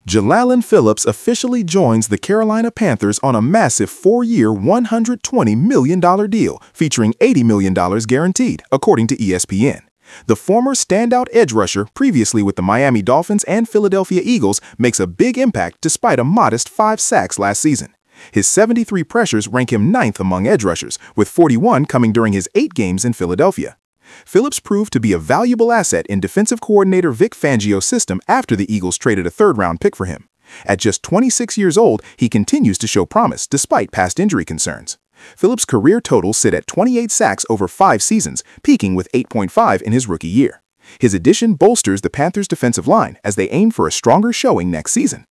Jalalyn Phillips officially joins the Carolina Panthers on a massive 4-year, $120 million deal featuring $80 million guaranteed, according to ESPN. The former standout edge rusher, previously with the Miami Dolphins and Philadelphia Eagles, makes a big impact despite a modest 5 sacks last season. His 73 pressures rank him 9th among edge rushers, with 41 coming during his 8 games in Philadelphia. Phillips proved to be a valuable asset in defensive coordinator Vic Fangio's system after the Eagles traded a third-round pick for him. At just 26 years old, he continues to show promise despite past injury concerns. Phillips' career totals sit at 28 sacks over 5 seasons, peaking with 8.5 in his rookie year. His addition bolsters the Panthers' defensive line as they aim for a stronger showing next season.